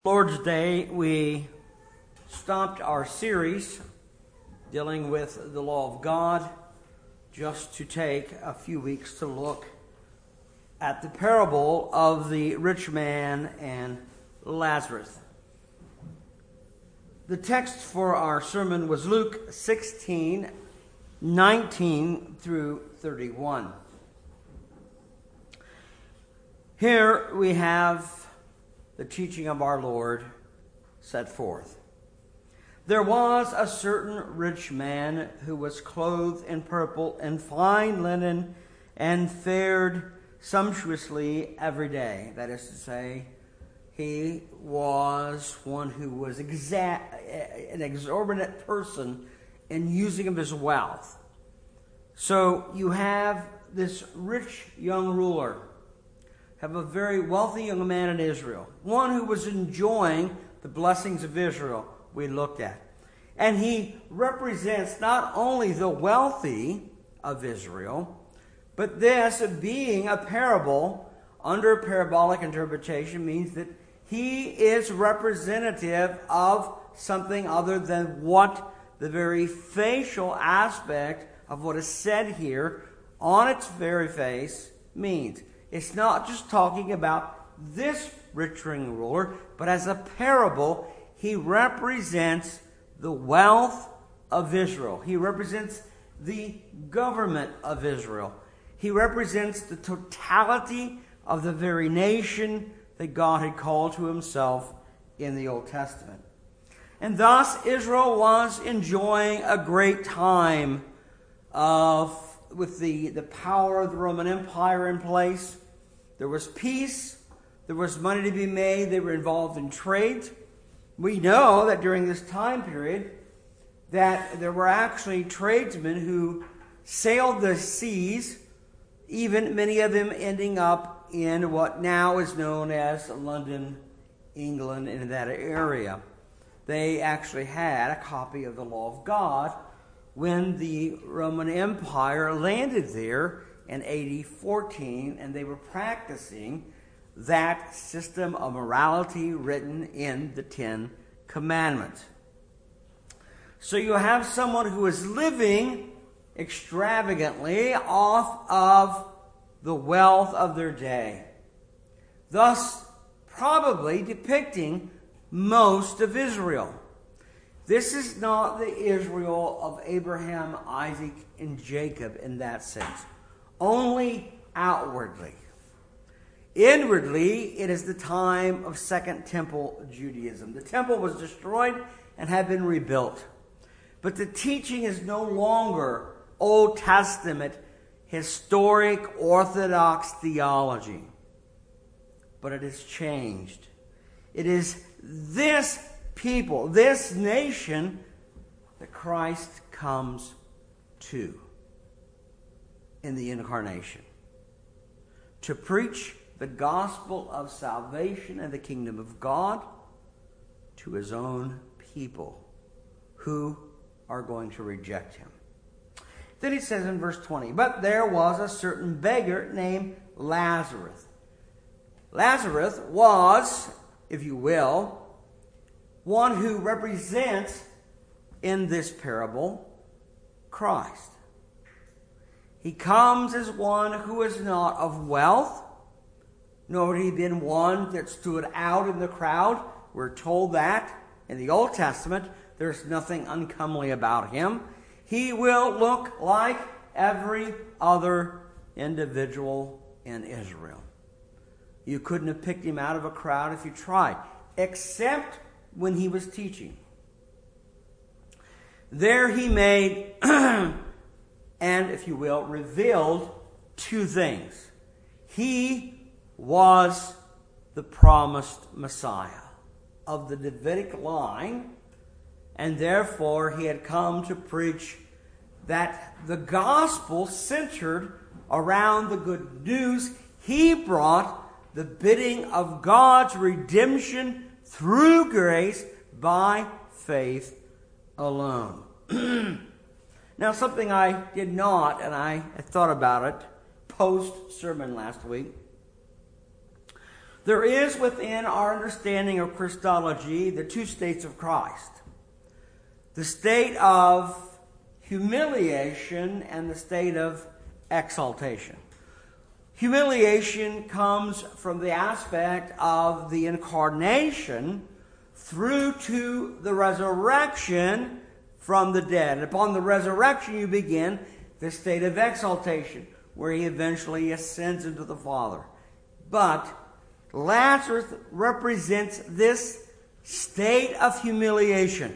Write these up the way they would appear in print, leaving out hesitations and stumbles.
Lord's Day, we stopped our series dealing with the law of God just to take a few weeks to look at the parable of the rich man and Lazarus. The text for our sermon was Luke 16:19 through 31. Here we have the teaching of our Lord set forth. There was a certain rich man who was clothed in purple and fine linen and fared sumptuously every day. That is to say, he was one who was an exorbitant person in using of his wealth. So you have this rich young ruler, have a very wealthy young man in Israel, one who was enjoying the blessings of Israel we looked at. And he represents not only the wealthy of Israel, but this being a parable under parabolic interpretation means that he is representative of something other than what the very facial aspect of what is said here on its very face means. It's not just talking about this rich young ruler, but as a parable, he represents the wealth of Israel. He represents the government of Israel. He represents the totality of the very nation that God had called to himself in the Old Testament. And thus, Israel was enjoying a great time with the power of the Roman Empire in place. There was peace. There was money to be made. They were involved in trade. We know that during this time period that there were actually tradesmen who sailed the seas, even many of them ending up in what now is known as London, England, in that area. They actually had a copy of the law of God when the Roman Empire landed there in AD 14, and they were practicing that system of morality written in the Ten Commandments. So you have someone who is living extravagantly off of the wealth of their day, thus probably depicting most of Israel. This is not the Israel of Abraham, Isaac, and Jacob in that sense. Only outwardly. Inwardly, it is the time of Second Temple Judaism. The temple was destroyed and had been rebuilt. But the teaching is no longer Old Testament, historic, orthodox theology. But it has changed. It is this people, this nation, that Christ comes to in the incarnation, to preach the gospel of salvation and the kingdom of God to his own people who are going to reject him. Then he says in verse 20, but there was a certain beggar named Lazarus. Lazarus was, if you will, one who represents in this parable Christ. He comes as one who is not of wealth, nor had he been one that stood out in the crowd. We're told that in the Old Testament there's nothing uncomely about him. He will look like every other individual in Israel. You couldn't have picked him out of a crowd if you tried, except when he was teaching. There he made and, if you will, revealed two things. He was the promised Messiah of the Davidic line, and therefore he had come to preach that the gospel centered around the good news. He brought the bidding of God's redemption through grace by faith alone. Now, something I did not, and I thought about it post-sermon last week. There is within our understanding of Christology the two states of Christ. The state of humiliation and the state of exaltation. Humiliation comes from the aspect of the incarnation through to the resurrection from the dead. And upon the resurrection you begin the state of exaltation, where he eventually ascends into the Father. But Lazarus represents this state of humiliation.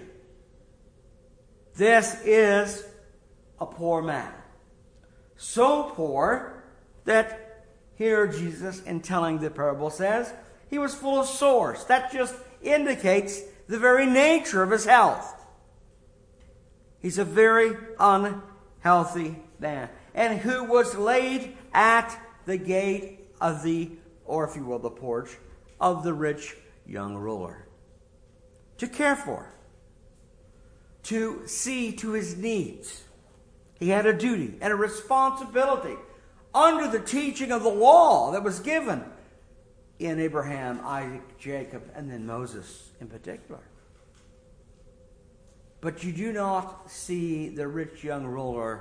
This is a poor man. So poor that here Jesus, in telling the parable, says he was full of sores. That just indicates the very nature of his health. He's a very unhealthy man, and who was laid at the gate of the, or if you will, the porch of the rich young ruler, to care for, to see to his needs. He had a duty and a responsibility under the teaching of the law that was given in Abraham, Isaac, Jacob, and then Moses in particular. But you do not see the rich young ruler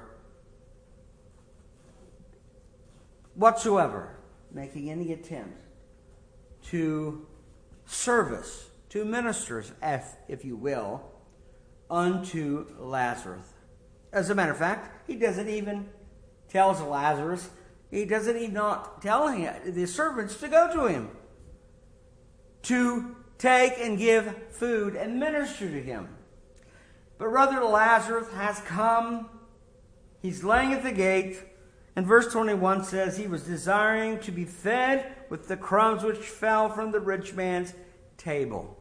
whatsoever making any attempt to service, to ministers, if you will, unto Lazarus. As a matter of fact, he doesn't even tell Lazarus, he doesn't even not tell the servants to go to him, to take and give food and minister to him. But rather Lazarus has come, he's laying at the gate, and verse 21 says he was desiring to be fed with the crumbs which fell from the rich man's table.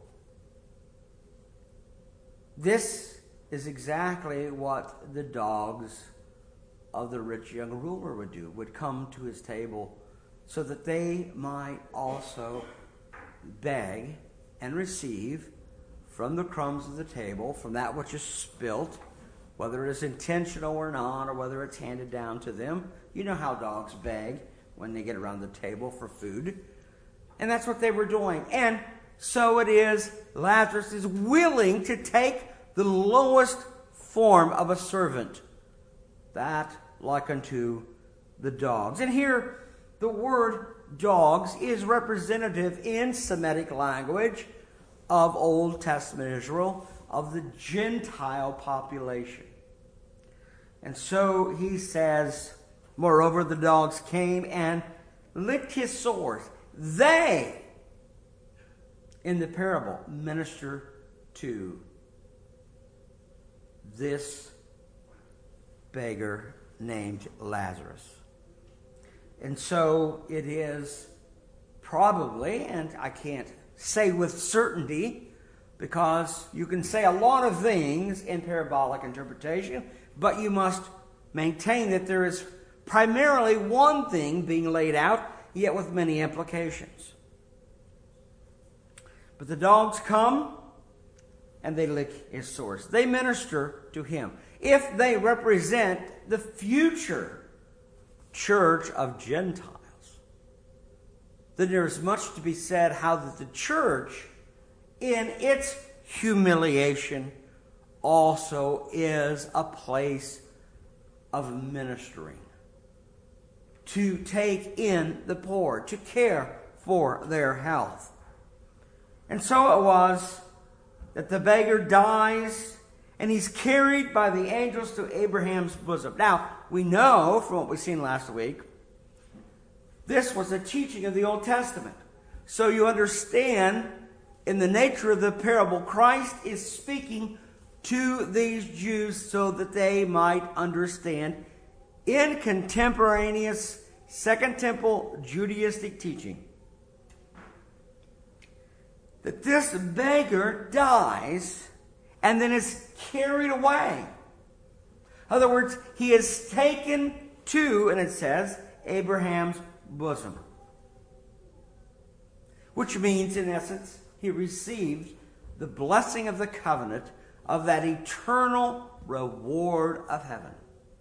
This is exactly what the dogs of the rich young ruler would do, would come to his table so that they might also beg and receive from the crumbs of the table, from that which is spilt, whether it is intentional or not, or whether it's handed down to them. You know how dogs beg when they get around the table for food. And that's what they were doing. And so it is, Lazarus is willing to take the lowest form of a servant, that like unto the dogs. And here, the word dogs is representative in Semitic language of Old Testament Israel, of the Gentile population. And so he says, moreover, the dogs came and licked his sores. They, in the parable, minister to this beggar named Lazarus. And so it is probably, and I can't say with certainty, because you can say a lot of things in parabolic interpretation, but you must maintain that there is primarily one thing being laid out, yet with many implications. But the dogs come and they lick his sores. They minister to him. If they represent the future church of Gentiles, then there's much to be said how that the church, in its humiliation, also is a place of ministering, to take in the poor, to care for their health. And so it was that the beggar dies and he's carried by the angels to Abraham's bosom. Now, we know from what we've seen last week, this was a teaching of the Old Testament. So you understand, in the nature of the parable, Christ is speaking to these Jews so that they might understand in contemporaneous Second Temple Judaistic teaching that this beggar dies and then is carried away. In other words, he is taken to, and it says, Abraham's bosom. Which means, in essence, he received the blessing of the covenant of that eternal reward of heaven.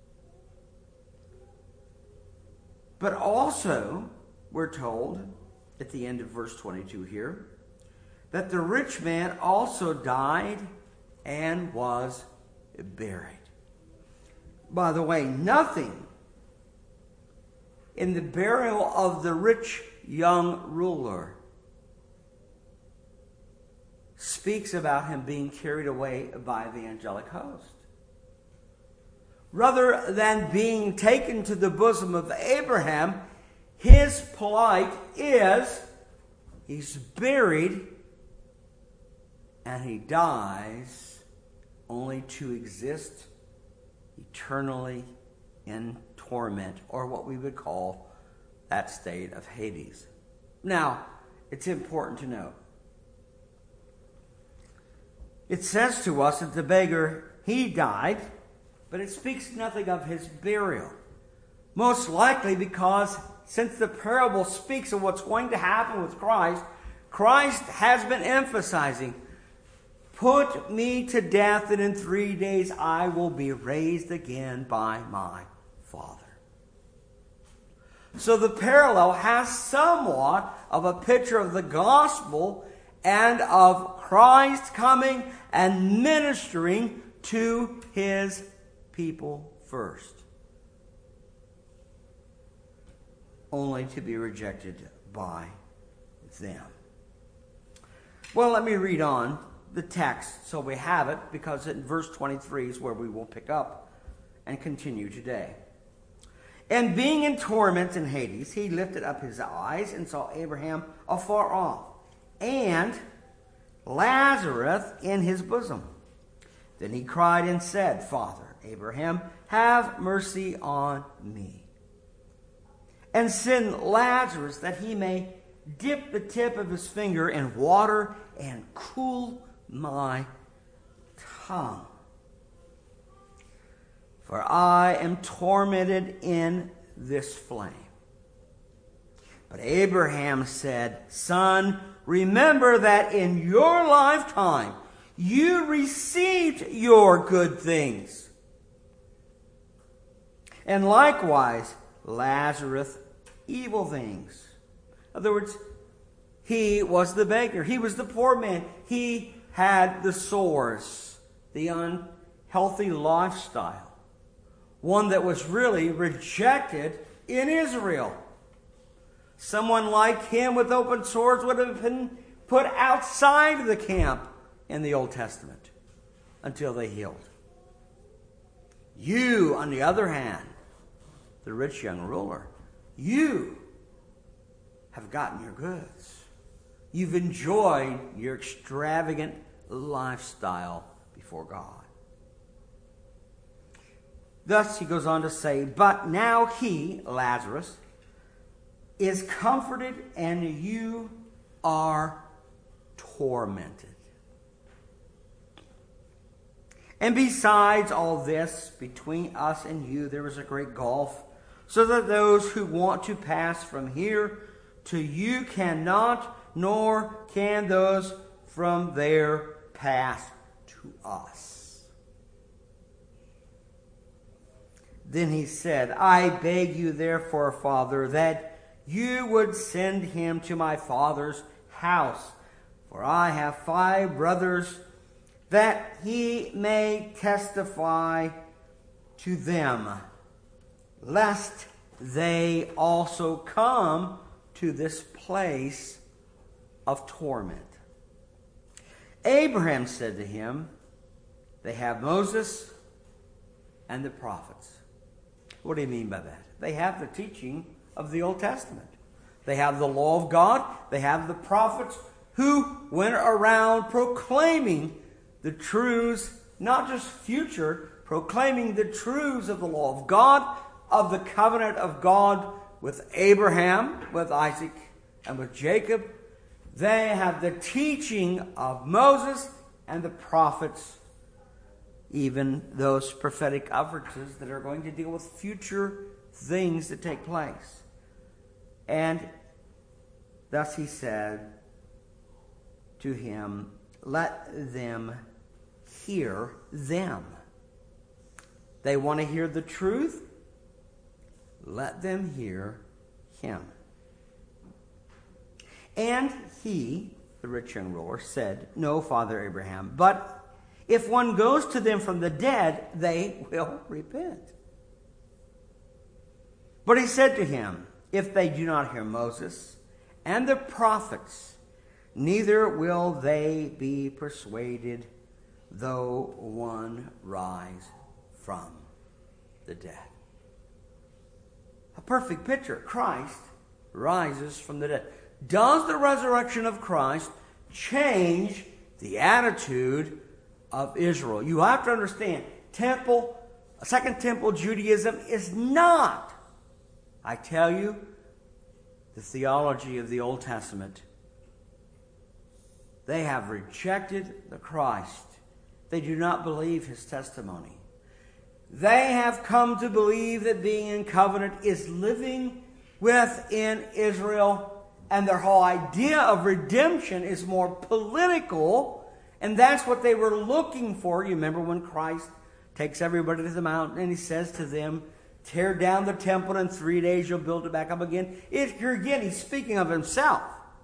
But also, we're told, at the end of verse 22 here, that the rich man also died and was buried. By the way, nothing in the burial of the rich young ruler speaks about him being carried away by the angelic host. Rather than being taken to the bosom of Abraham, his plight is he's buried and he dies only to exist eternally in torment, or what we would call that state of Hades. Now, it's important to note, it says to us that the beggar, he died, but it speaks nothing of his burial. Most likely because since the parable speaks of what's going to happen with Christ, Christ has been emphasizing, put me to death, and in 3 days I will be raised again by my Father. So the parallel has somewhat of a picture of the gospel and of Christ coming and ministering to his people first, only to be rejected by them. Well, let me read on the text so we have it, because in verse 23 is where we will pick up and continue today. And being in torment in Hades, he lifted up his eyes and saw Abraham afar off, and Lazarus in his bosom. Then he cried and said, Father Abraham, have mercy on me, and send Lazarus that he may dip the tip of his finger in water and cool my tongue. For I am tormented in this flame. But Abraham said, Son, remember that in your lifetime you received your good things, and likewise Lazarus evil things. In other words, he was the beggar. He was the poor man. He had the sores, the unhealthy lifestyle, one that was really rejected in Israel. Someone like him with open sores would have been put outside of the camp in the Old Testament until they healed. You, on the other hand, the rich young ruler, you have gotten your goods. You've enjoyed your extravagant lifestyle before God. Thus, he goes on to say, but now he, Lazarus, is comforted and you are tormented. And besides all this, between us and you, there is a great gulf, so that those who want to pass from here to you cannot, nor can those from there pass to us. Then he said, I beg you therefore, Father, that you would send him to my father's house, for I have 5 brothers, that he may testify to them, lest they also come to this place of torment. Abraham said to him, they have Moses and the prophets. What do you mean by that? They have the teaching of the Old Testament. They have the law of God. They have the prophets who went around proclaiming the truths, not just future, proclaiming the truths of the law of God, of the covenant of God with Abraham, with Isaac, and with Jacob. They have the teaching of Moses and the prophets, even those prophetic utterances that are going to deal with future things that take place. And thus he said to him, let them hear them. They want to hear the truth? Let them hear him. And he, the rich young ruler, said, No, Father Abraham, but if one goes to them from the dead, they will repent. But he said to him, If they do not hear Moses and the prophets, neither will they be persuaded, though one rise from the dead. A perfect picture. Christ rises from the dead. Does the resurrection of Christ change the attitude of Israel? You have to understand, Second Temple Judaism is not, I tell you, the theology of the Old Testament. They have rejected the Christ. They do not believe his testimony. They have come to believe that being in covenant is living within Israel, and their whole idea of redemption is more political, and that's what they were looking for. You remember when Christ takes everybody to the mountain and he says to them, tear down the temple, and in 3 days you'll build it back up again. Here again, he's speaking of himself.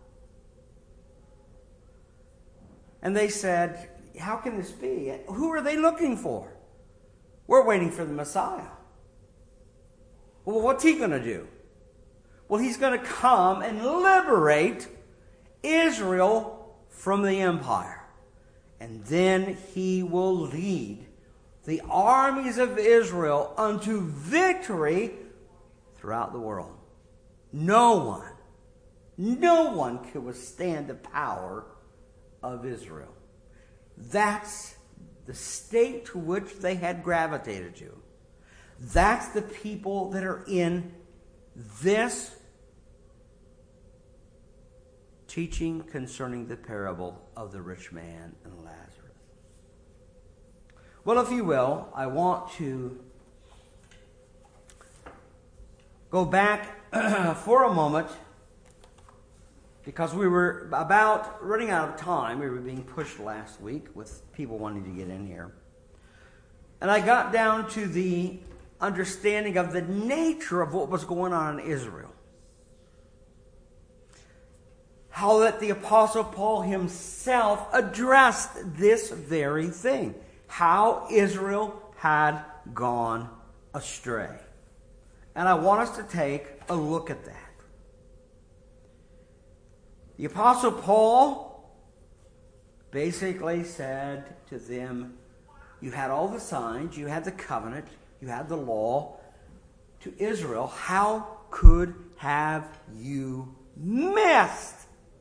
And they said, how can this be? Who are they looking for? We're waiting for the Messiah. Well, what's he going to do? Well, he's going to come and liberate Israel from the empire. And then he will lead the armies of Israel unto victory throughout the world. No one can withstand the power of Israel. That's the state to which they had gravitated to. That's the people that are in this teaching concerning the parable of the rich man and Lazarus. Well, if you will, I want to go back for a moment, because we were about running out of time. We were being pushed last week with people wanting to get in here. And I got down to the understanding of the nature of what was going on in Israel. How that the Apostle Paul himself addressed this very thing. How Israel had gone astray. And I want us to take a look at that. The Apostle Paul basically said to them, you had all the signs, you had the covenant, you had the law. To Israel, how could have you missed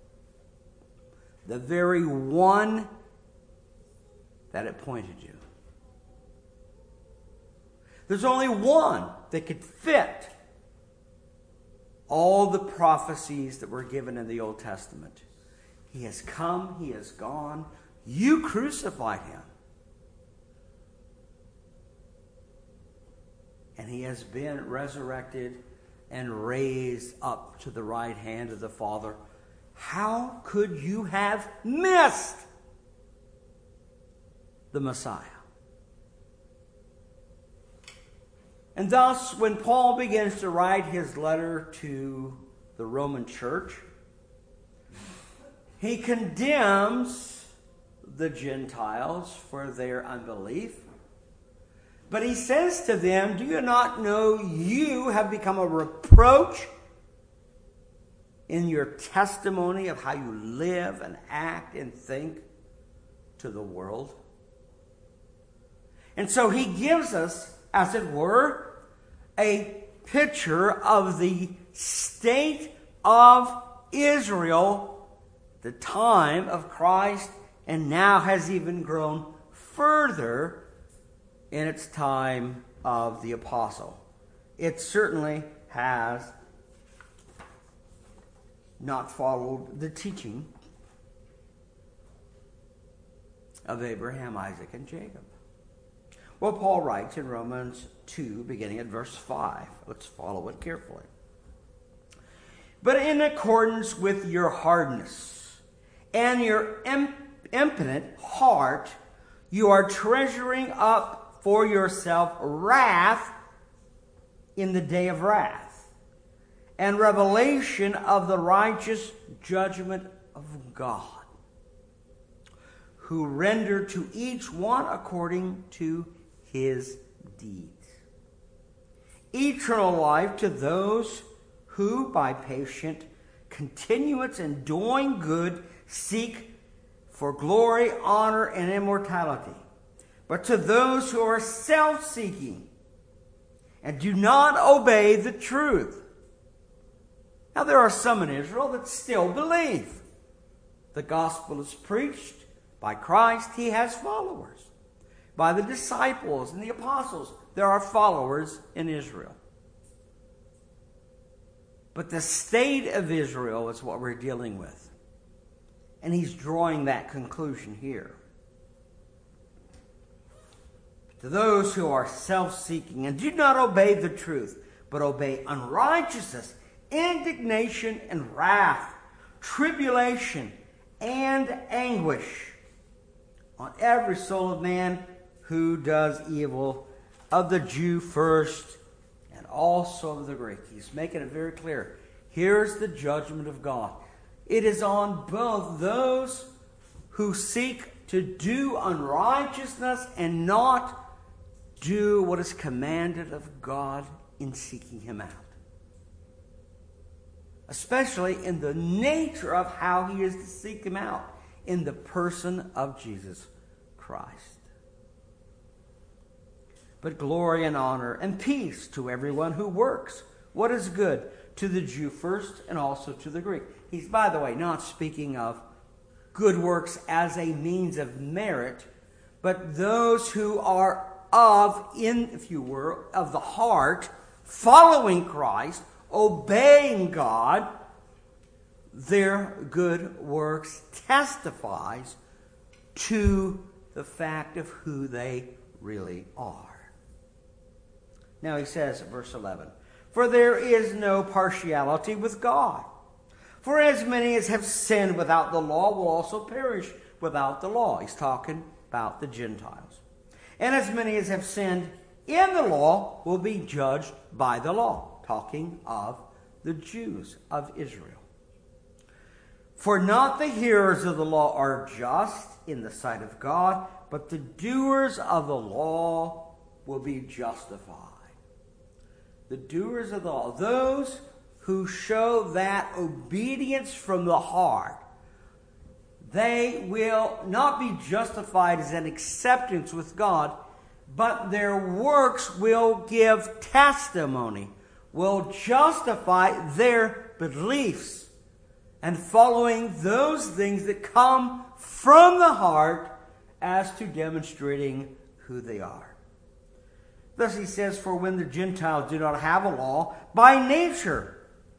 the very one that it pointed to? There's only one that could fit all the prophecies that were given in the Old Testament. He has come, he has gone. You crucified him. And he has been resurrected and raised up to the right hand of the Father. How could you have missed the Messiah? And thus, when Paul begins to write his letter to the Roman church, he condemns the Gentiles for their unbelief. But he says to them, do you not know you have become a reproach in your testimony of how you live and act and think to the world? And so he gives us, as it were, a picture of the state of Israel, the time of Christ, and now has even grown further in its time of the apostle. It certainly has not followed the teaching of Abraham, Isaac, and Jacob. Well, Paul writes in Romans 2, beginning at verse 5. Let's follow it carefully. But in accordance with your hardness and your impotent heart, you are treasuring up for yourself wrath in the day of wrath, and revelation of the righteous judgment of God, who render to each one according to his deeds. Eternal life to those who, by patient continuance in doing good, seek for glory, honor, and immortality. But to those who are self-seeking and do not obey the truth. Now there are some in Israel that still believe. The gospel is preached. By Christ, he has followers. By the disciples and the apostles, there are followers in Israel. But the state of Israel is what we're dealing with. And he's drawing that conclusion here. To those who are self-seeking and do not obey the truth, but obey unrighteousness, indignation and wrath, tribulation and anguish on every soul of man who does evil, of the Jew first, and also of the Greek. He's making it very clear. Here's the judgment of God. It is on both those who seek to do unrighteousness and not do what is commanded of God in seeking him out. Especially in the nature of how he is to seek him out, in the person of Jesus Christ. But glory and honor and peace to everyone who works what is good, to the Jew first and also to the Greek. He's, by the way, not speaking of good works as a means of merit, but those who are of the heart, following Christ, obeying God, their good works testifies to the fact of who they really are. Now he says, verse 11, for there is no partiality with God. For as many as have sinned without the law will also perish without the law. He's talking about the Gentiles. And as many as have sinned in the law will be judged by the law. Talking of the Jews of Israel. For not the hearers of the law are just in the sight of God, but the doers of the law will be justified. The doers of the law, those who show that obedience from the heart, they will not be justified as an acceptance with God, but their works will give testimony, will justify their beliefs, and following those things that come from the heart as to demonstrating who they are. Thus he says, for when the Gentiles do not have a law, by nature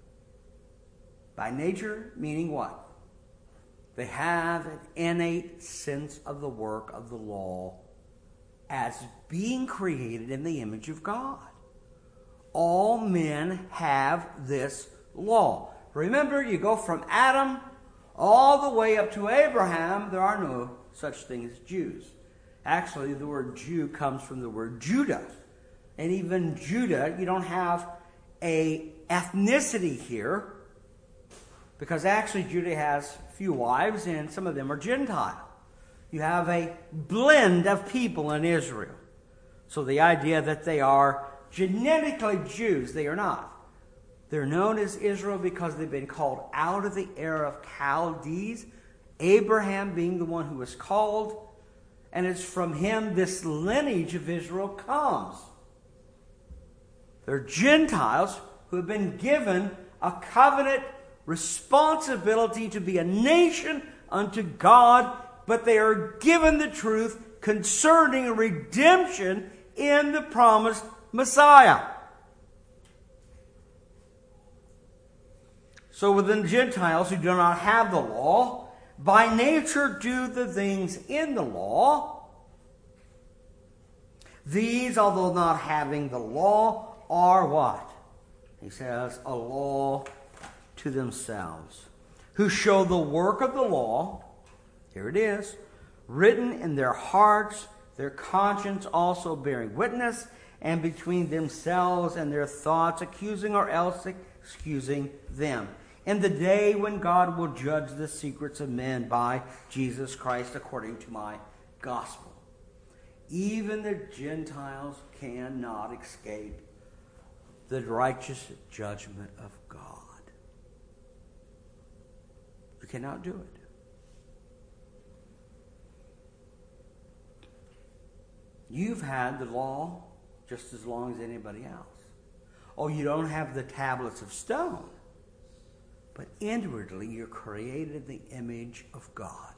meaning what? They have an innate sense of the work of the law as being created in the image of God. All men have this law. Remember, you go from Adam all the way up to Abraham, there are no such things as Jews. Actually, the word Jew comes from the word Judah. And even Judah, you don't have a ethnicity here, because actually Judah has few wives and some of them are Gentile. You have a blend of people in Israel. So the idea that they are genetically Jews, they are not. They're known as Israel because they've been called out of the era of Chaldees, Abraham being the one who was called, and it's from him this lineage of Israel comes. They're Gentiles who have been given a covenant responsibility to be a nation unto God, but they are given the truth concerning redemption in the promised Messiah. So within Gentiles who do not have the law, by nature do the things in the law. These, although not having the law, are what? He says, a law to themselves, who show the work of the law, here it is, written in their hearts, their conscience also bearing witness, and between themselves and their thoughts accusing or else excusing them. And the day when God will judge the secrets of men by Jesus Christ according to my gospel. Even the Gentiles cannot escape the righteous judgment of God. You cannot do it. You've had the law just as long as anybody else. Oh, you don't have the tablets of stone. But inwardly, you're created in the image of God.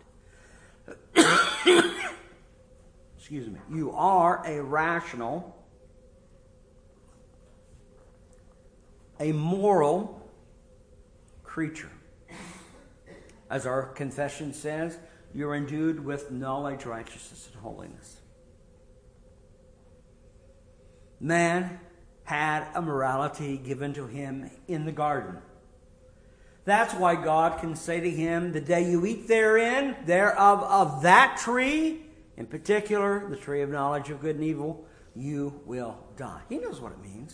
Excuse me. You are a rational, a moral creature. As our confession says, you're endued with knowledge, righteousness, and holiness. Man had a morality given to him in the garden. That's why God can say to him, the day you eat thereof of that tree, in particular, the tree of knowledge of good and evil, you will die. He knows what it means.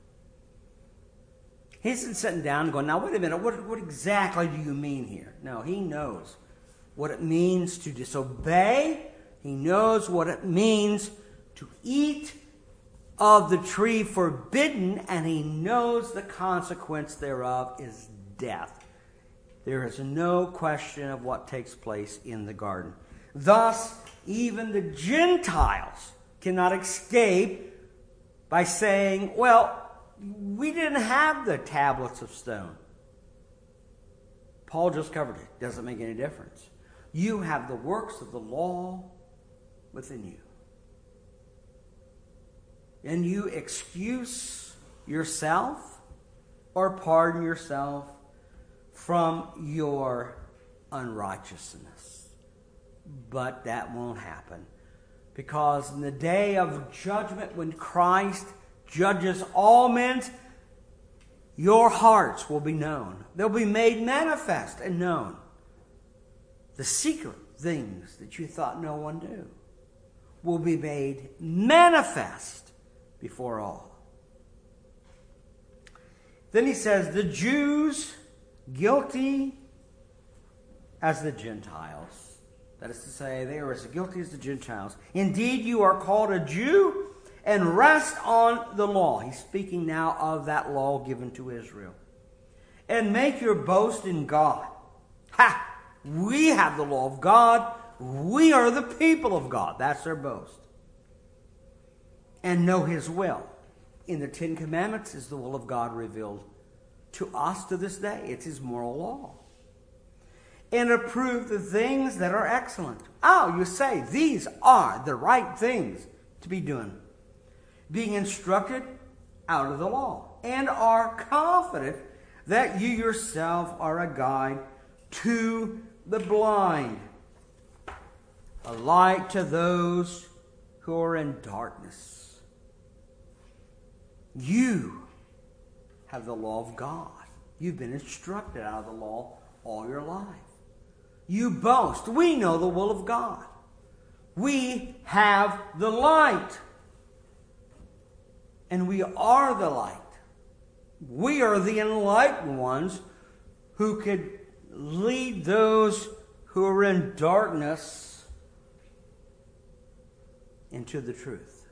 He isn't sitting down and going, now wait a minute, what exactly do you mean here? No, he knows what it means to disobey. He knows what it means to eat of the tree forbidden, and he knows the consequence thereof is death. There is no question of what takes place in the garden. Thus, even the Gentiles cannot escape by saying, well, we didn't have the tablets of stone. Paul just covered it. Doesn't make any difference. You have the works of the law within you. And you excuse yourself or pardon yourself from your unrighteousness. But that won't happen. Because in the day of judgment, when Christ judges all men, your hearts will be known. They'll be made manifest and known. The secret things that you thought no one knew will be made manifest before all. Then he says, the Jews guilty as the Gentiles. That is to say, they are as guilty as the Gentiles. Indeed, you are called a Jew and rest on the law. He's speaking now of that law given to Israel. And make your boast in God. Ha! We have the law of God. We are the people of God. That's their boast. And know His will. In the Ten Commandments is the will of God revealed to us to this day. It's His moral law. And approve the things that are excellent. Oh, you say, these are the right things to be doing. Being instructed out of the law. And are confident that you yourself are a guide to the blind. A light to those who are in darkness. You have the law of God. You've been instructed out of the law all your life. You boast. We know the will of God. We have the light. And we are the light. We are the enlightened ones who could lead those who are in darkness into the truth.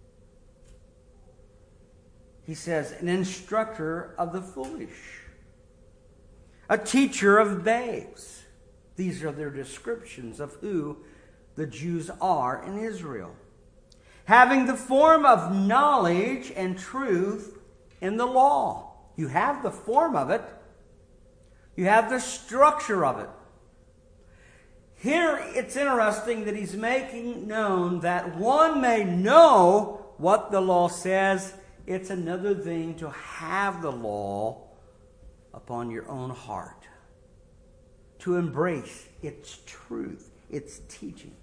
He says, an instructor of the foolish, a teacher of babes. These are their descriptions of who the Jews are in Israel. Having the form of knowledge and truth in the law. You have the form of it. You have the structure of it. Here it's interesting that he's making known that one may know what the law says. It's another thing to have the law upon your own heart. To embrace its truth, its teaching.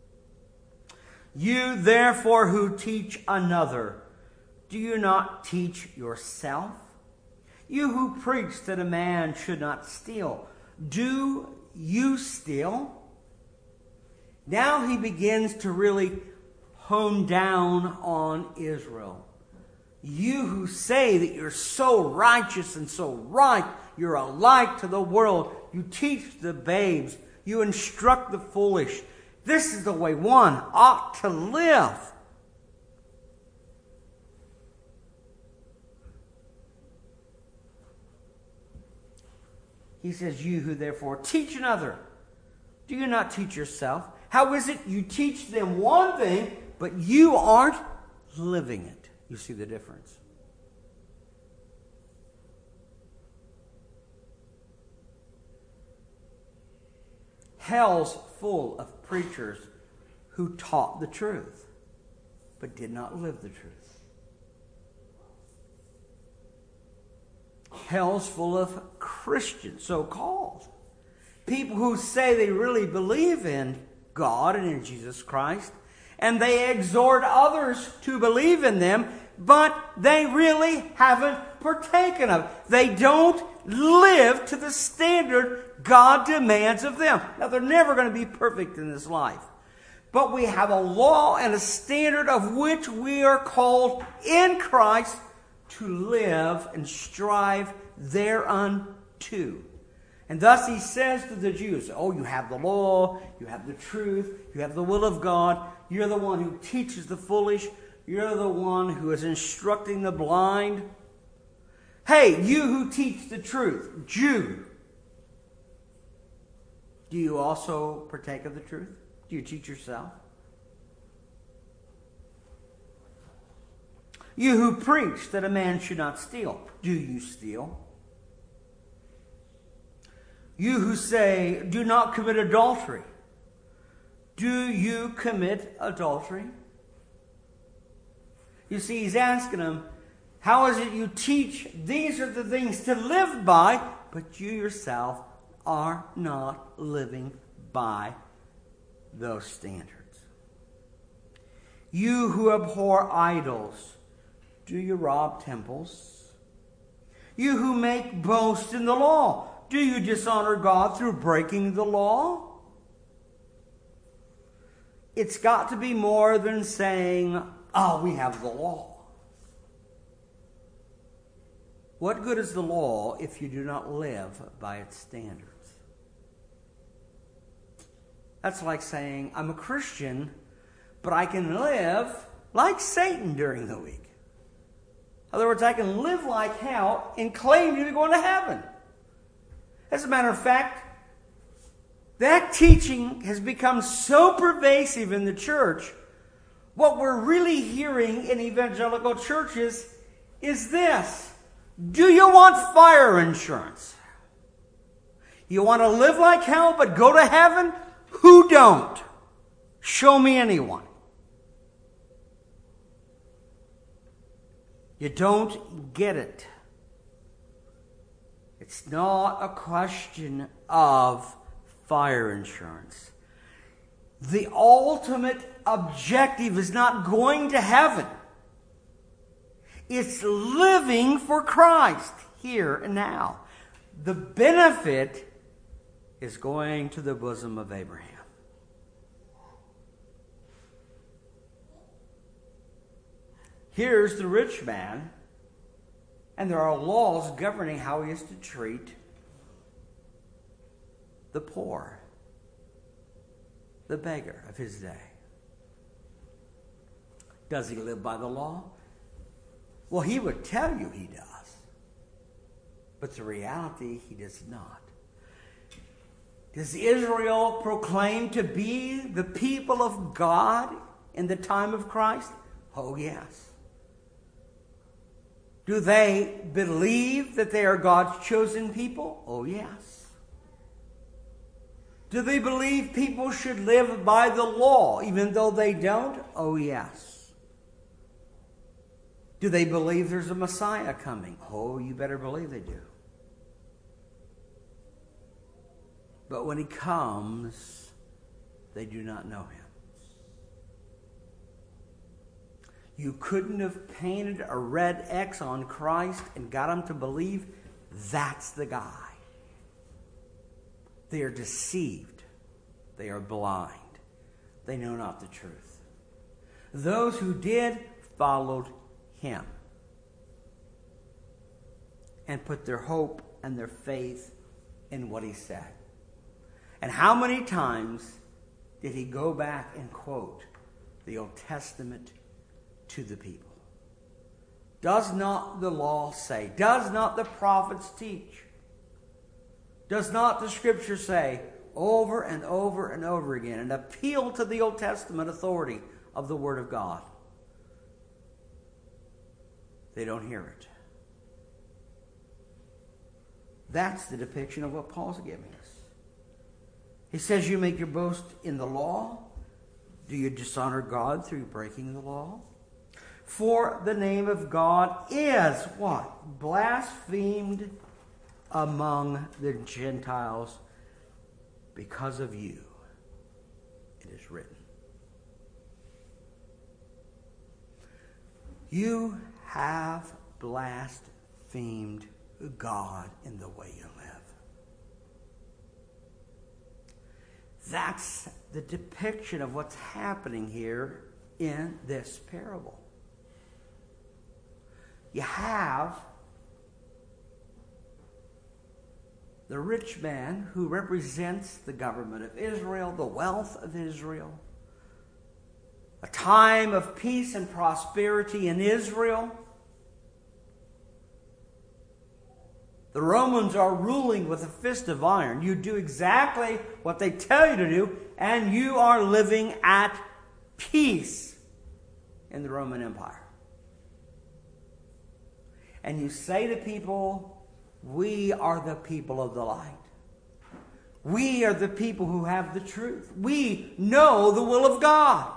You, therefore, who teach another, do you not teach yourself? You who preach that a man should not steal, do you steal? Now he begins to really hone down on Israel. You who say that you're so righteous and so right, you're a light to the world. You teach the babes. You instruct the foolish. This is the way one ought to live. He says, you who therefore teach another, do you not teach yourself? How is it you teach them one thing, but you aren't living it? You see the difference. Hell's full of preachers who taught the truth, but did not live the truth. Hell's full of Christians, so-called. People who say they really believe in God and in Jesus Christ, and they exhort others to believe in them, but they really haven't partaken of it. They don't live to the standard God demands of them. Now, they're never going to be perfect in this life. But we have a law and a standard of which we are called in Christ to live and strive thereunto. And thus he says to the Jews, oh, you have the law, you have the truth, you have the will of God. You're the one who teaches the foolish. You're the one who is instructing the blind. Hey, you who teach the truth, Jew, do you also partake of the truth? Do you teach yourself? You who preach that a man should not steal, do you steal? You who say, do not commit adultery, do you commit adultery? You see, he's asking them, how is it you teach these are the things to live by, but you yourself are not living by those standards? You who abhor idols, do you rob temples? You who make boast in the law, do you dishonor God through breaking the law? It's got to be more than saying, oh, we have the law. What good is the law if you do not live by its standards? That's like saying, I'm a Christian, but I can live like Satan during the week. In other words, I can live like hell and claim to be going to heaven. As a matter of fact, that teaching has become so pervasive in the church. What we're really hearing in evangelical churches is this. Do you want fire insurance? You want to live like hell but go to heaven? Who don't? Show me anyone. You don't get it. It's not a question of fire insurance. The ultimate objective is not going to heaven. It's living for Christ here and now. The benefit is going to the bosom of Abraham. Here's the rich man, and there are laws governing how he is to treat the poor, the beggar of his day. Does he live by the law? Well, he would tell you he does. But the reality, he does not. Does Israel proclaim to be the people of God in the time of Christ? Oh, yes. Do they believe that they are God's chosen people? Oh, yes. Do they believe people should live by the law even though they don't? Oh, yes. Do they believe there's a Messiah coming? Oh, you better believe they do. But when he comes, they do not know him. You couldn't have painted a red X on Christ and got them to believe that's the guy. They are deceived. They are blind. They know not the truth. Those who did followed him. and put their hope and their faith in what he said. And how many times did he go back and quote the Old Testament to the people? Does not the law say? Does not the prophets teach? Does not the Scripture say over and over and over again and appeal to the Old Testament authority of the Word of God? They don't hear it. That's the depiction of what Paul's giving us. He says, you make your boast in the law. Do you dishonor God through breaking the law? For the name of God is what? Blasphemed among the Gentiles because of you. It is written. You have blasphemed God in the way you live. That's the depiction of what's happening here in this parable. You have the rich man who represents the government of Israel, the wealth of Israel, a time of peace and prosperity in Israel. The Romans are ruling with a fist of iron. You do exactly what they tell you to do, and you are living at peace in the Roman Empire. And you say to people, we are the people of the light. We are the people who have the truth. We know the will of God.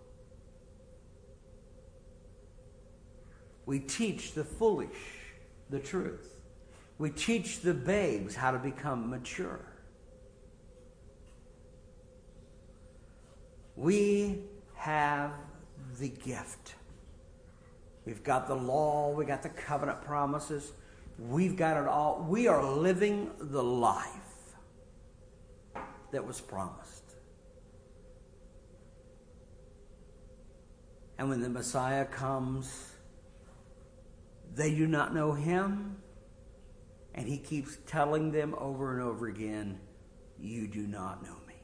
We teach the foolish the truth. We teach the babes how to become mature. We have the gift. We've got the law. We got the covenant promises. We've got it all. We are living the life that was promised. And when the Messiah comes, they do not know him. And he keeps telling them over and over again, you do not know me.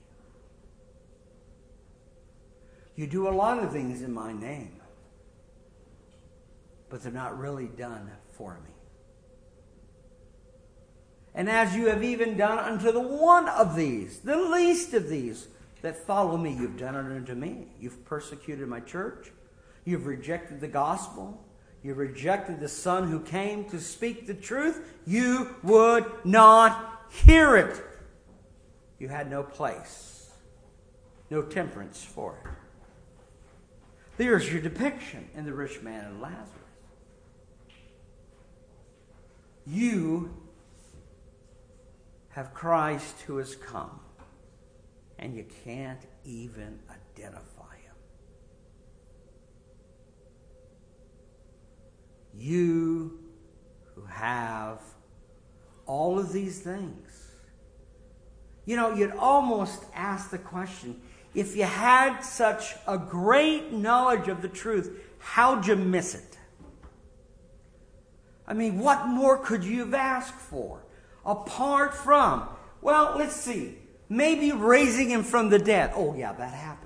You do a lot of things in my name, but they're not really done for me. And as you have even done unto the one of these, the least of these that follow me, you've done it unto me. You've persecuted my church. You've rejected the gospel. You rejected the Son who came to speak the truth. You would not hear it. You had no place, no temperance for it. There's your depiction in the rich man and Lazarus. You have Christ who has come, and you can't even identify him. You who have all of these things. You know, you'd almost ask the question, if you had such a great knowledge of the truth, how'd you miss it? I mean, what more could you have asked for? Apart from, well, let's see, maybe raising him from the dead. Oh, yeah, that happened.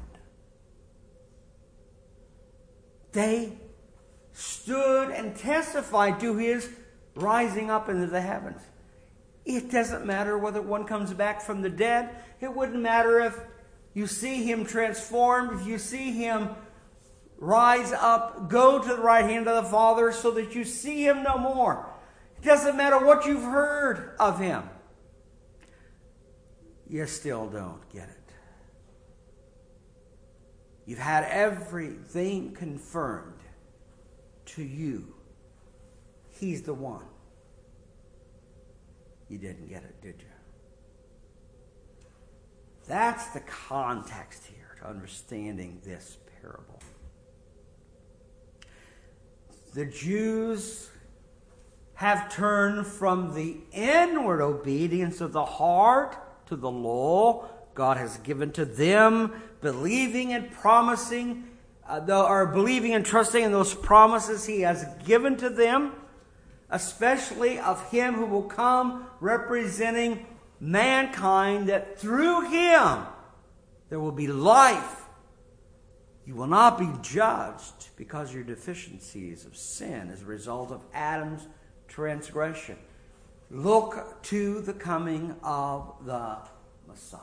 They stood and testified to his rising up into the heavens. It doesn't matter whether one comes back from the dead. It wouldn't matter if you see him transformed, if you see him rise up, go to the right hand of the Father so that you see him no more. It doesn't matter what you've heard of him. You still don't get it. You've had everything confirmed to you. He's the one. You didn't get it, did you? That's the context here to understanding this parable. The Jews have turned from the inward obedience of the heart to the law God has given to them, believing and promising, or believing and trusting in those promises he has given to them. especially of him who will come representing mankind, that through him there will be life. You will not be judged because of your deficiencies of sin as a result of Adam's transgression. Look to the coming of the Messiah.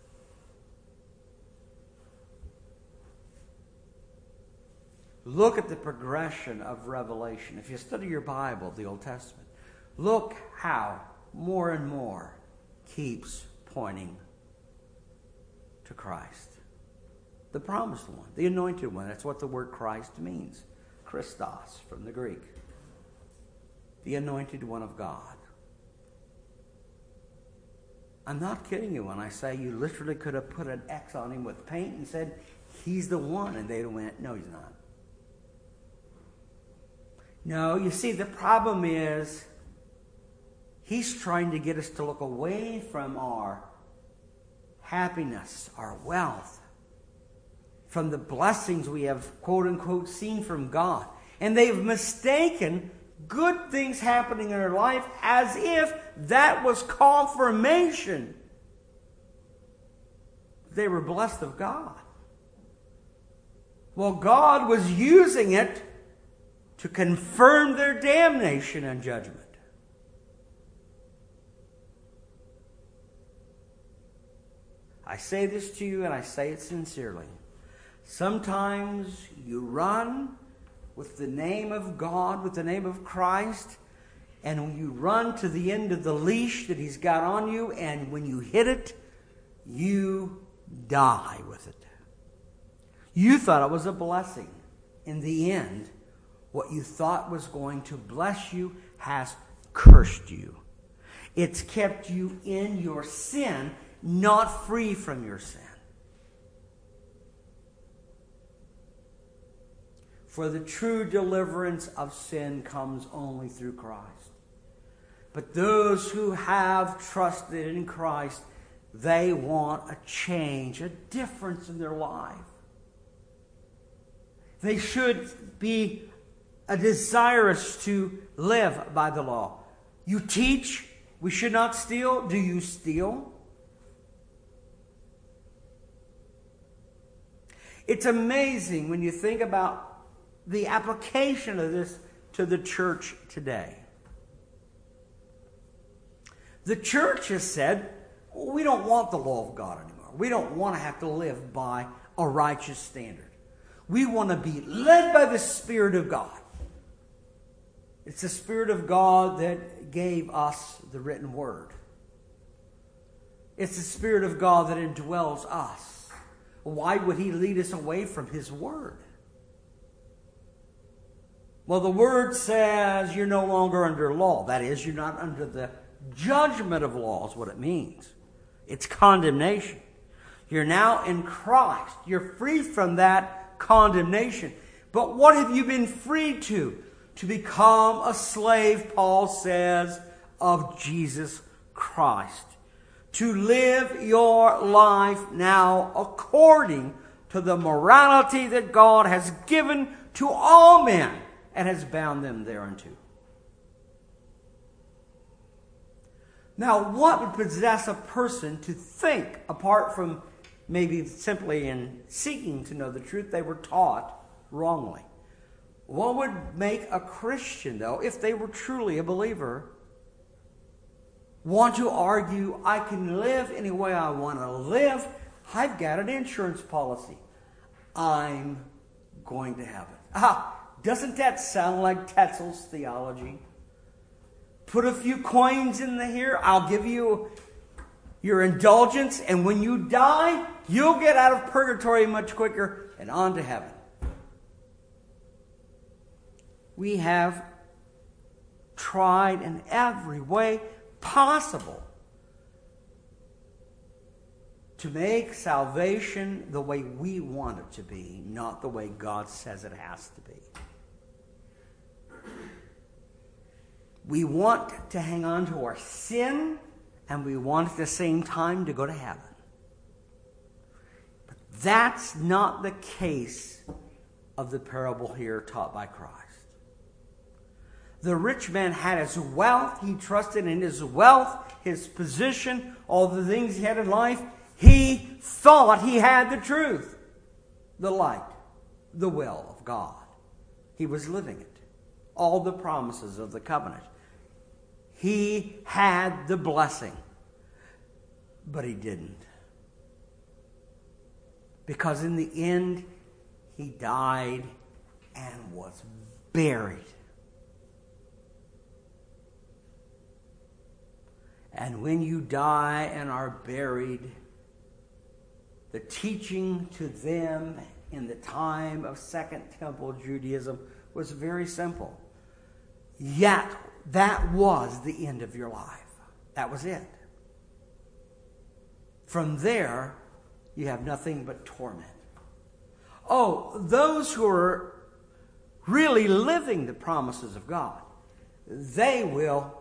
Look at the progression of Revelation. If you study your Bible, the Old Testament, look how more and more keeps pointing to Christ. The promised one, the anointed one. That's what the word Christ means. Christos from the Greek. The anointed one of God. I'm not kidding you when I say you literally could have put an X on him with paint and said, he's the one. And they went, no, he's not. No, you see, the problem is he's trying to get us to look away from our happiness, our wealth, from the blessings we have, quote unquote, seen from God. And they've mistaken good things happening in their life as if that was confirmation they were blessed of God. Well, God was using it to confirm their damnation and judgment. I say this to you, and I say it sincerely. Sometimes you run with the name of God, with the name of Christ, and when you run to the end of the leash that he's got on you, and when you hit it, you die with it. You thought it was a blessing. In the end, what you thought was going to bless you has cursed you. It's kept you in your sin, not free from your sin. For the true deliverance of sin comes only through Christ. But those who have trusted in Christ, they want a change, a difference in their life. They should be desirous to live by the law. You teach we should not steal. Do you steal? It's amazing when you think about the application of this to the church today. The church has said, we don't want the law of God anymore. We don't want to have to live by a righteous standard. We want to be led by the Spirit of God. It's the Spirit of God that gave us the written word. It's the Spirit of God that indwells us. Why would he lead us away from his word? Well, the word says you're no longer under law. That is, you're not under the judgment of law is what it means. It's condemnation. You're now in Christ. You're free from that condemnation. But what have you been freed to? To become a slave, Paul says, of Jesus Christ. To live your life now according to the morality that God has given to all men and has bound them thereunto. Now, what would possess a person to think, apart from maybe simply in seeking to know the truth, they were taught wrongly? What would make a Christian, though, if they were truly a believer, want to argue, I can live any way I want to live. I've got an insurance policy. I'm going to heaven. Doesn't that sound like Tetzel's theology? Put a few coins in here, I'll give you your indulgence, and when you die, you'll get out of purgatory much quicker and on to heaven. We have tried in every way possible to make salvation the way we want it to be, not the way God says it has to be. We want to hang on to our sin, and we want at the same time to go to heaven. But that's not the case of the parable here taught by Christ. The rich man had his wealth. He trusted in his wealth, his position, all the things he had in life. He thought he had the truth, the light, the will of God. He was living it. All the promises of the covenant. He had the blessing, but he didn't. Because in the end, he died and was buried. And when you die and are buried, the teaching to them in the time of Second Temple Judaism was very simple. Yet, that was the end of your life. That was it. From there, you have nothing but torment. Oh, those who are really living the promises of God, they will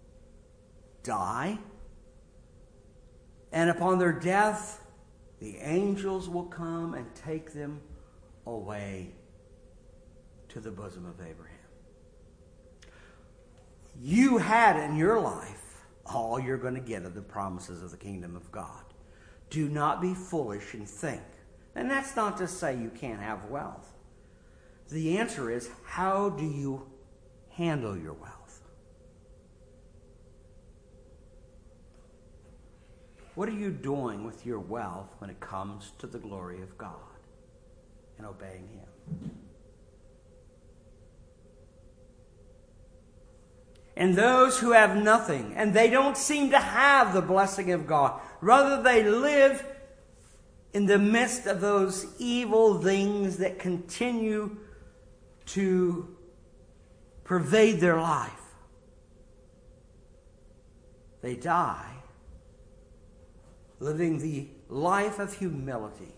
die, and upon their death, the angels will come and take them away to the bosom of Abraham. You had in your life all you're going to get of the promises of the kingdom of God. Do not be foolish and think. And that's not to say you can't have wealth. The answer is, how do you handle your wealth? What are you doing with your wealth when it comes to the glory of God and obeying Him? And those who have nothing, and they don't seem to have the blessing of God. Rather, they live in the midst of those evil things that continue to pervade their life. They die living the life of humility.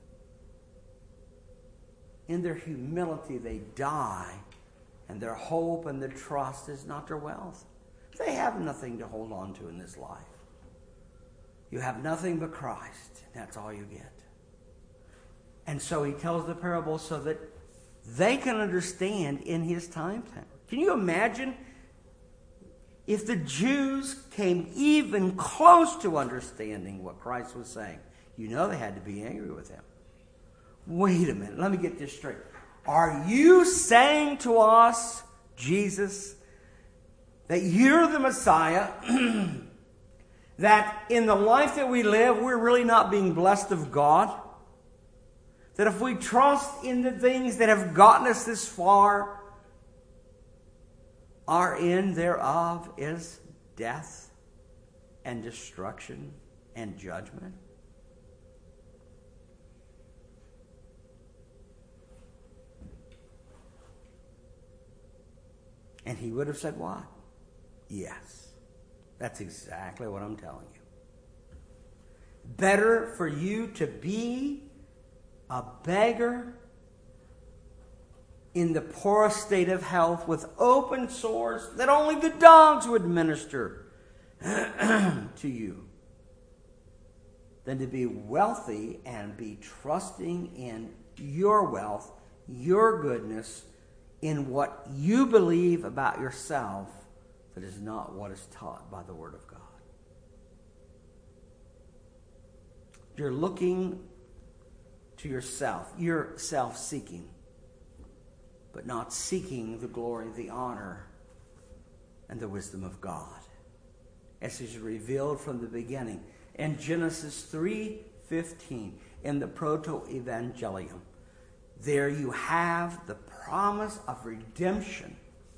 In their humility, they die. And their hope and their trust is not their wealth. They have nothing to hold on to in this life. You have nothing but Christ. That's all you get. And so he tells the parable so that they can understand in his time. Can you imagine if the Jews came even close to understanding what Christ was saying? You know they had to be angry with him. Wait a minute. Let me get this straight. Are you saying to us, Jesus, that you're the Messiah, that in the life that we live, we're really not being blessed of God? That if we trust in the things that have gotten us this far, our end thereof is death and destruction and judgment? And he would have said what? Yes. That's exactly what I'm telling you. Better for you to be a beggar in the poorest state of health with open sores that only the dogs would minister to you than to be wealthy and be trusting in your wealth, your goodness, in what you believe about yourself that is not what is taught by the Word of God. You're looking to yourself. You're self-seeking, but not seeking the glory, the honor, and the wisdom of God, as is revealed from the beginning. In Genesis 3:15, in the Proto-Evangelium, there you have the promise of redemption.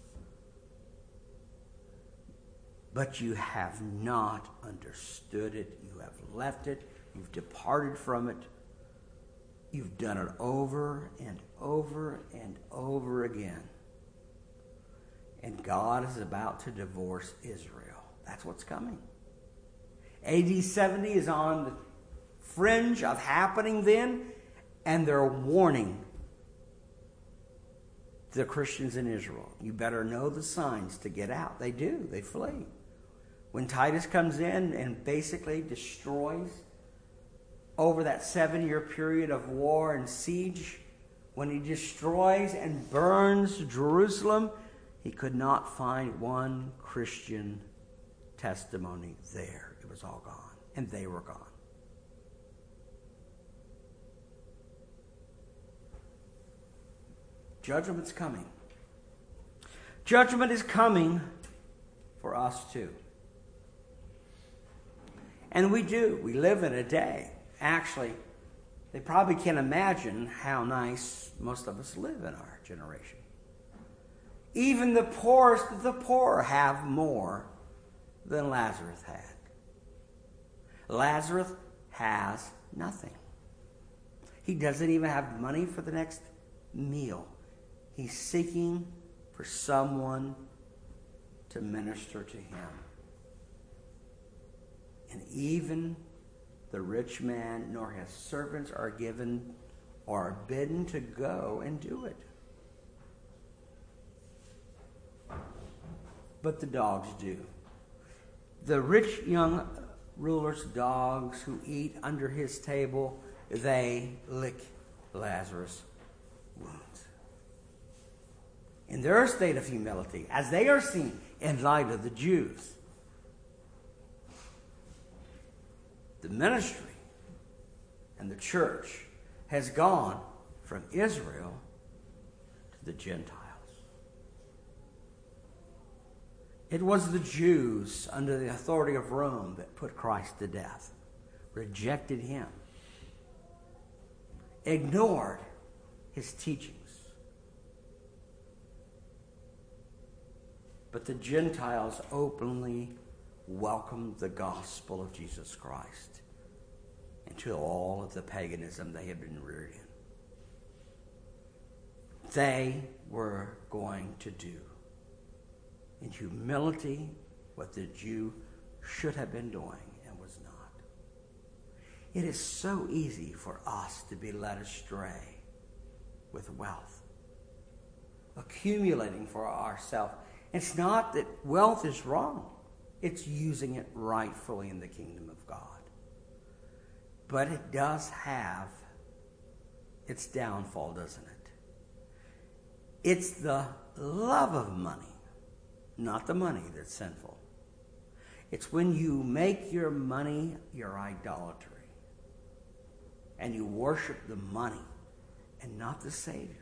But you have not understood it. You have left it. You've departed from it. You've done it over and over and over again. And God is about to divorce Israel. That's what's coming. AD 70 is on the fringe of happening then, and they're warning the Christians in Israel. You better know the signs to get out. They do. They flee. When Titus comes in and basically destroys over that 7-year period of war and siege, when he destroys and burns Jerusalem, he could not find one Christian testimony there. It was all gone, and they were gone. Judgment's coming. Judgment is coming for us too. And we do. We live in a day. Actually, they probably can't imagine how nice most of us live in our generation. Even the poorest of the poor have more than Lazarus had. Lazarus has nothing. He doesn't even have money for the next meal. He's seeking for someone to minister to him. And even the rich man nor his servants are given or are bidden to go and do it. But the dogs do. The rich young ruler's dogs who eat under his table, they lick Lazarus' wounds. In their state of humility, as they are seen in light of the Jews, the ministry and the church has gone from Israel to the Gentiles. It was the Jews under the authority of Rome that put Christ to death, rejected him, ignored his teachings. But the Gentiles openly welcomed the gospel of Jesus Christ into all of the paganism they had been reared in. They were going to do in humility what the Jew should have been doing and was not. It is so easy for us to be led astray with wealth, accumulating for ourselves. It's not that wealth is wrong. It's using it rightfully in the kingdom of God. But it does have its downfall, doesn't it? It's the love of money, not the money that's sinful. It's when you make your money your idolatry and you worship the money and not the Savior.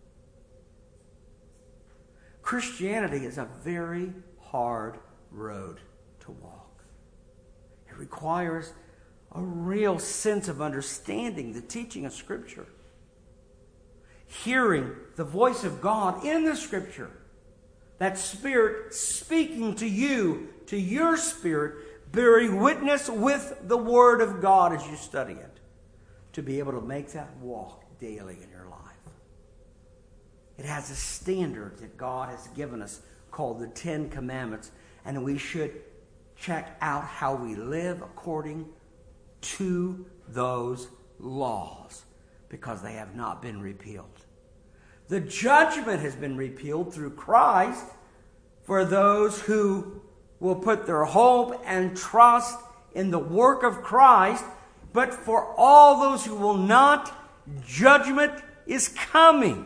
Christianity is a very hard road to walk. It requires a real sense of understanding the teaching of Scripture, hearing the voice of God in the Scripture, that Spirit speaking to you, to your spirit, bearing witness with the Word of God as you study it, to be able to make that walk daily in your life. It has a standard that God has given us called the Ten Commandments, and we should check out how we live according to those laws because they have not been repealed. The judgment has been repealed through Christ for those who will put their hope and trust in the work of Christ, but for all those who will not, judgment is coming.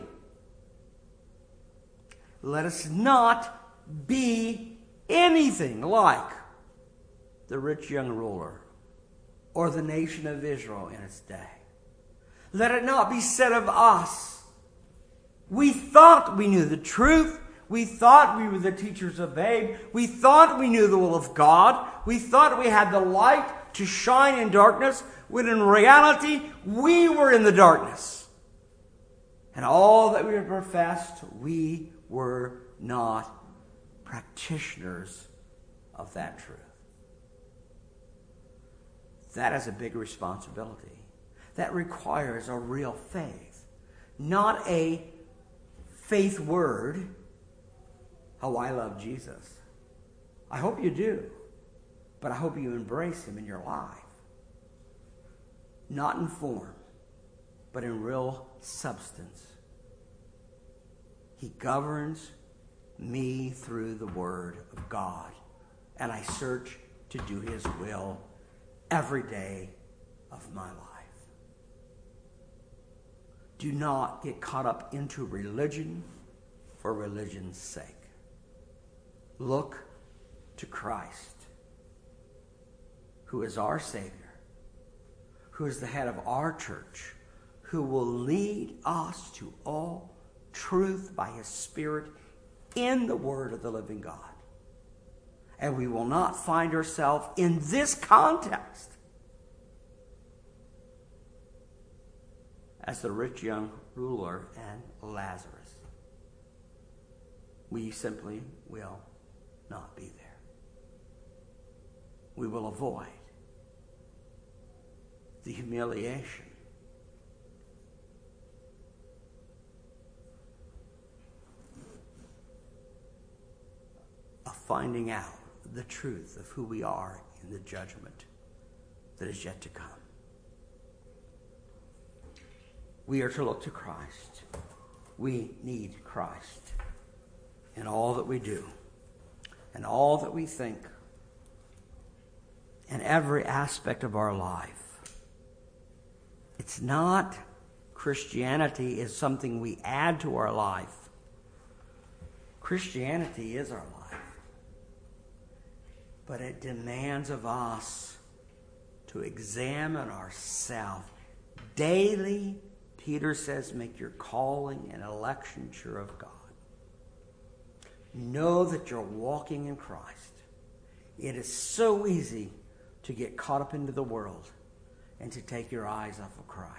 Let us not be anything like the rich young ruler or the nation of Israel in its day. Let it not be said of us, we thought we knew the truth. We thought we were the teachers of babe. We thought we knew the will of God. We thought we had the light to shine in darkness, when in reality we were in the darkness. And all that we professed, we were not practitioners of that truth. That is a big responsibility. That requires a real faith, not a faith word. Oh, I love Jesus. I hope you do, but I hope you embrace him in your life. Not in form, but in real substance. He governs me through the Word of God, and I search to do his will every day of my life. Do not get caught up into religion for religion's sake. look to Christ, who is our Savior, who is the head of our church, who will lead us to all truth by his Spirit in the Word of the living God. And we will not find ourselves in this context as the rich young ruler and Lazarus. We simply will not be there. We will avoid the humiliation of finding out the truth of who we are in the judgment that is yet to come. We are to look to Christ. We need Christ in all that we do, and all that we think, and every aspect of our life. It's not Christianity is something we add to our life. Christianity is our life. But it demands of us to examine ourselves daily. Peter says, make your calling and election sure of God. Know that you're walking in Christ. It is so easy to get caught up into the world and to take your eyes off of Christ.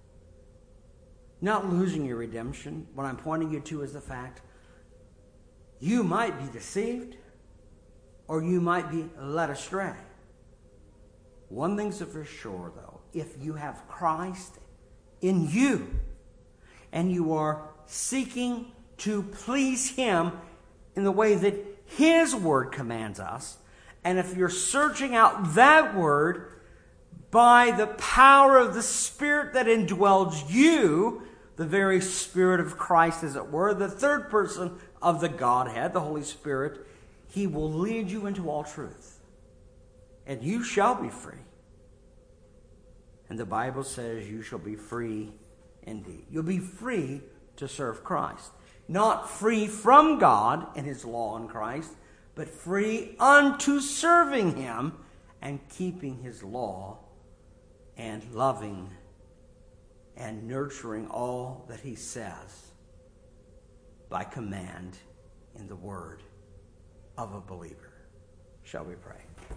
Not losing your redemption. What I'm pointing you to is the fact you might be deceived, or you might be led astray. One thing's for sure, though. If you have Christ in you, and you are seeking to please him in the way that his word commands us, and if you're searching out that word by the power of the Spirit that indwells you, the very Spirit of Christ, as it were, the third person of the Godhead, the Holy Spirit, he will lead you into all truth. And you shall be free. And the Bible says you shall be free indeed. You'll be free to serve Christ. Not free from God and his law in Christ, but free unto serving him and keeping his law and loving and nurturing all that he says by command in the word of a believer. Shall we pray?